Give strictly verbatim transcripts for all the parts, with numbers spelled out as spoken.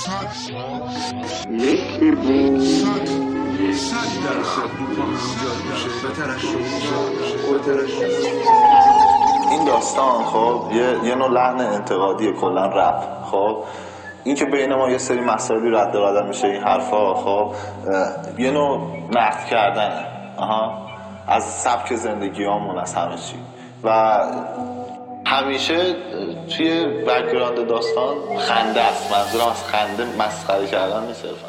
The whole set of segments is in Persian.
یکی بود صد درصد دوپا ایجاد میشه و ترشح میشه. این داستان خب یه, یه نوع لحن انتقادی کلا رپ. خب این که بین ما یه سری مسائلی رد و بدل میشه این حرفا، خب یه نوع نقد کردنه آها از سبک زندگیامون، از همه چی. و همیشه توی بک‌گراند داستان خنده است. منظورم از خنده مسخره کردن نیست صرفا.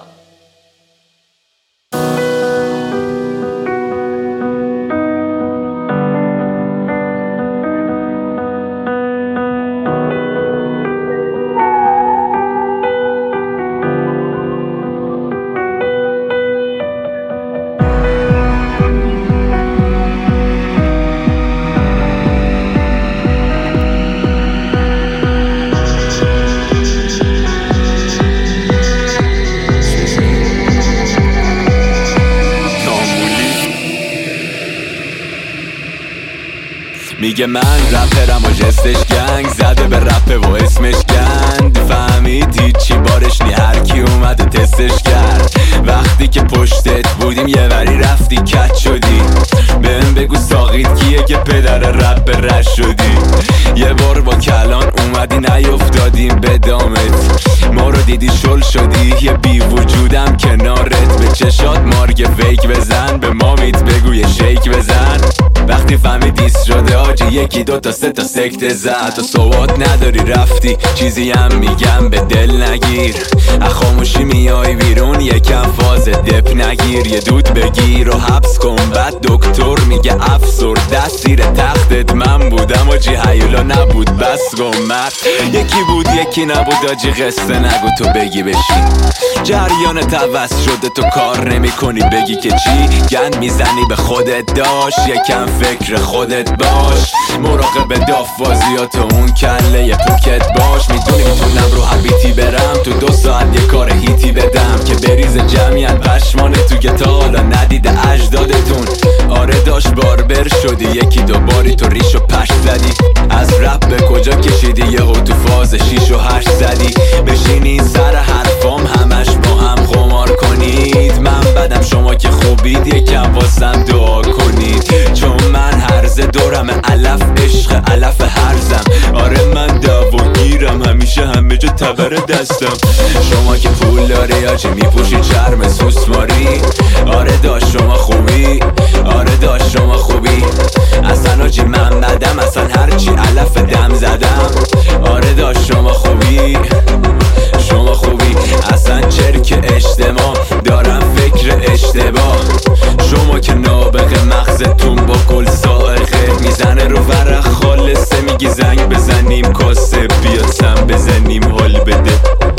میگه من رپرم و جستش گنگ زده به رپه و اسمش گند. فهمید هیچی بارش نی، هر کی اومده تستش کرد. وقتی که پشتت بودیم یه وری رفتی کت شدی. بهم بگو ساقید کیه که پدر رپ رش شدی. یه بار با کلان اومدی نیفتادیم به دامت. ما رو دیدی شل شدی یه بی وجودم کنارت. به چشات مارگ فیک بزن، به مامیت بگو یه شیک بزن. وقتی فهمی دیس شده آجی یکی دو تا سه تا سکت زد. تو صحبت نداری رفتی چیزی هم میگم به دل نگیر. اخاموشی میای بیرون یکم فاز دپ نگیر. یه دود بگیر و حبس کن بعد دکتر میگه افسر دست زیر تختت من بودم آجی هیولا نبود بس گم مرد. یکی بود یکی نبود آجی قصه نگو تو بگی بشین. جریان توس شده تو کار نمی کنی بگی که چی. گند میزنی به خودت داشت یکم فکر خودت باش. مراقب دافوازیات اون کله یه پوکت باش. میدونی میتونم رو حبیتی برم تو دو ساعت یه کار هیتی بدم که بریز جمعیت پشمانه تو که تا حالا ندیده اجدادتون. آره داشت باربر شدی یکی دو باری تو ریش و پشت زدی. از رپ به کجا کشیدی یه هو تو فاز شیش و هشت زدی. بشینی سر حرفام همش با هم خمار کنید. من بدم شما که خوبید یکم واسم دعا کنید. چون من هرز دورم علف عشق علف هرزم. آره من دعواگیرم همیشه همه جا تبر دستم. شما که پول داری آجی میپوشی چرم سوسماری. آره داشت شما خوبی، آره داشت شما خوبی. اصلا آجی من بدم اصلا هرچی علف دم زدم. آره داشت شما خوبی، شما خوبی. اصلا چرک اجتماع دارم فکر اشتباه. شما که نابغه مغزتون با گل سائقه میزنه رو ورق خالصه. میگی زنگ بزنیم کاسه بیاد سم بزنیم حال بده.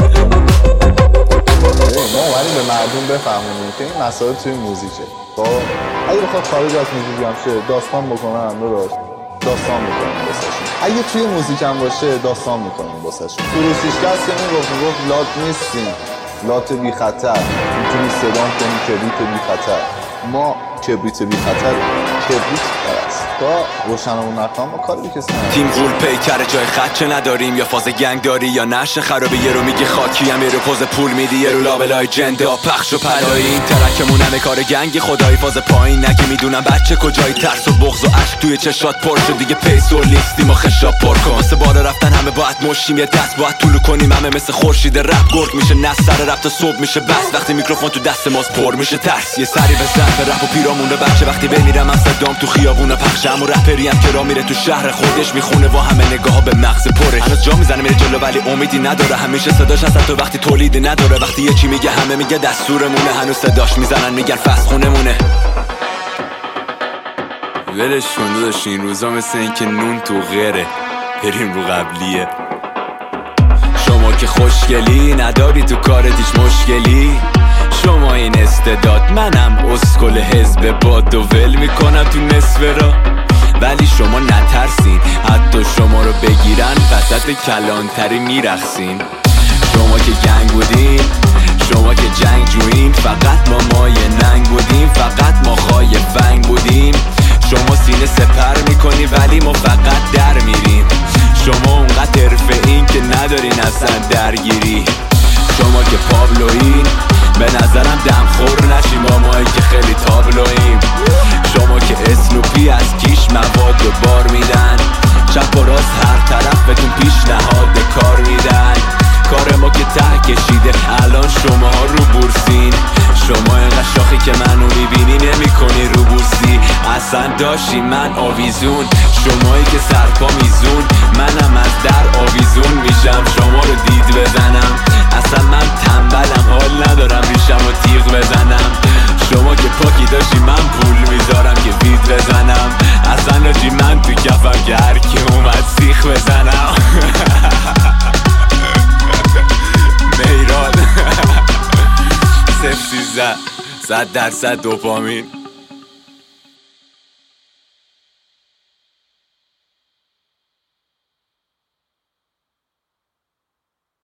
ما اومدیم به مردم بفهمونیم که این مسائل توی موزیکه. خب اگه بخواد خارج از موزیک هم شه داستان بکنن رو راست داستان میکنیم واسهشون. اگه توی موزیک هم باشه داستان میکنیم واسهشون. فروشیش کس که میگفت میگفت لات نیستیم، لات بی خطر. میتونی صدام کنی کبریت بی خطر. ما کبریت بی خطر کبریت پرست تا روشنمون نکنم ما کاری کسی نداریم. تیم غول پیکر جای خدچه نداریم. یا فاز گنگ داری یا نشه خرابه. یه رو میگی خاکی هم یه رو پوز پول میدی. یه رو لابلای جنده ها پخش و پلایی. این ترکمون همه کار گنگی خدایی. فاز پایین نگی میدونم بچه کجایی. ترس و بغض و عشق توی چشات پر شد دیگه. پیس و لیستیم و خشاب پر کن. واسه بالا رفتن همه باید مشیم. یه دست باید طولو کنیم همه مثل خورشید. رپ گرد میشه نه سر رپ تا صبح میشه بس. وقتی میکروفون تو دست ماست پر میشه ترس. یه سری بزن به رپ و پیرامون بچه. وقتی بمیرم من صدام تو خیابون پخشم. و رپری هم که را میره تو شهر خودش میخونه و همه نگاه به مغز پرش. هنوز جا میزنه میره جلو ولی امیدی نداره. همیشه صداش هست تو وقتی تولیدی نداره. وقتی یه چی میگه همه میگه دستورمونه. هنوز صداش میزنن میگن فس خونمونه. ولش کن داداش این روزا مثل این که نون تو غیره. بریم رو قبلیه. شما که خوشگلی نداری تو کارت هیچ مشکلی. شما این استعداد منم اسکل حزب باد و ول میکنم تو نصف را. ولی شما نترسین حتی شما رو بگیرن وسط کلانتری میرخسین. شما که گنگ بودین شما که جنگ جوین. فقط ما مایه ننگ بودیم فقط ما خواهی فنگ بودیم. شما سینه سپر میکنی ولی ما فقط در میریم. شما اونقدر حرفه این که ندارین اصلا درگیری. شما که پابلوین به نظرم دم خور نشیم با مایی که خیلی تابلویم. شما که اسنوپی از کیش مواد و بار میدن، چپ و راست هر طرف بهتون پیشنهاد کار میدن. کار ما که ته کشیده الان شما ها رو بورسین. شما اینقدر شاخی که منو میبینی نمی کنی رو بورسی. اصلا داشتی من آویزون، شمایی که سرپا میزون. منم از در آویزون میشم شما رو دید بزنم. اصلا من تنبلم حال ندارم ریشم و تیغ بزنم. شما که پاکی داشتی من پول میذارم که وید بزنم. اصلا لاجی من تو کفم که هر کی اومد سیخ بزنم. میراد صفر سیزده صد درصد دوپامین.